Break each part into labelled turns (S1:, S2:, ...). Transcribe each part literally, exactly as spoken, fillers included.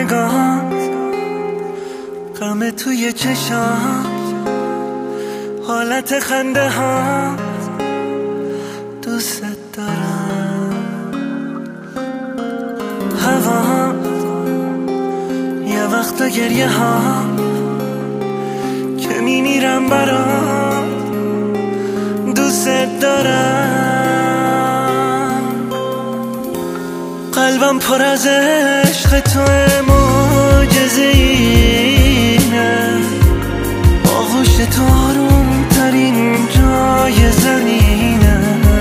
S1: نگاهات، غم توی چشات، حالت خنده ها، دوست دارم. هوا یه وقتا گریه ها که میمیرم برات، دوست دارم. قلبم پر از عشق توه، معجزه‌ایه، آغوش تو آروم ترین جای زمینه.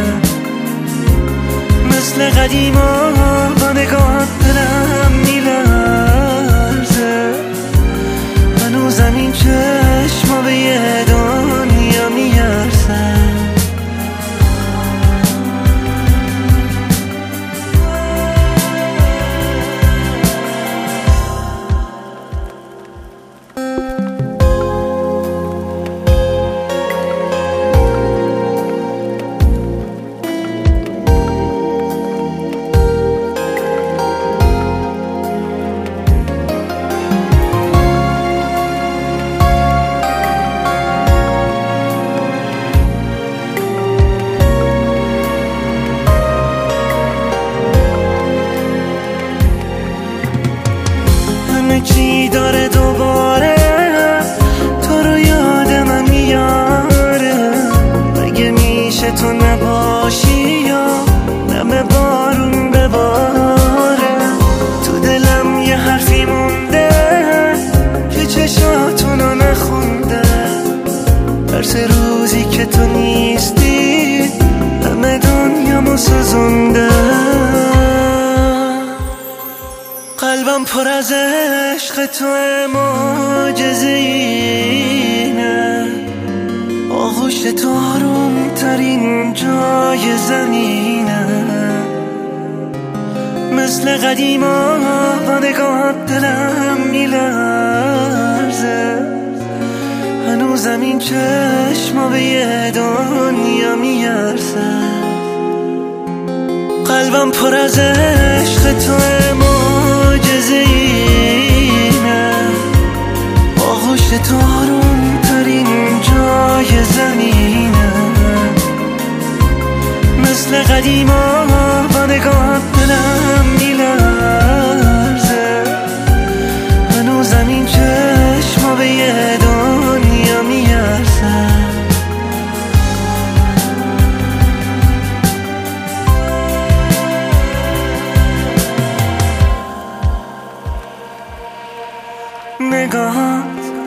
S1: مثل قدیما با نگاهت دلم میلرزه، هنوزم این چشما به یه دنیا میارزه. چی داره دوباره تو رو یاد من میاره، مگه میشه تو نباشی یا نم بارون بباره. تو دلم یه حرفی مونده که چشاتونو نخونده، درس روزی که تو نیستی همه دنیامو سوزونده. قلبم پر از عشق توه، معجزه‌ایه، آغوش تو آروم ترین جای زمینه. مثل قدیما با نگاهت دلم میلرزه، هنوزم این چشما به یه دنیا میارزه. قلبم پر از عشق توه، معجزه‌ایه، آغوش تو آروم ترین جای زمینه. مثل قدیما با نگاهت دلم میلرزه، هنوزم این چشما به یه دنیا میارزه. نگاهات،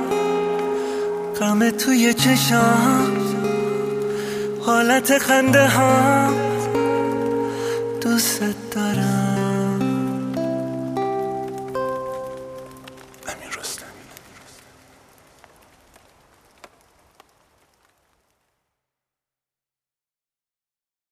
S1: غم توی چشات، حالت خنده ها، دوست دارم.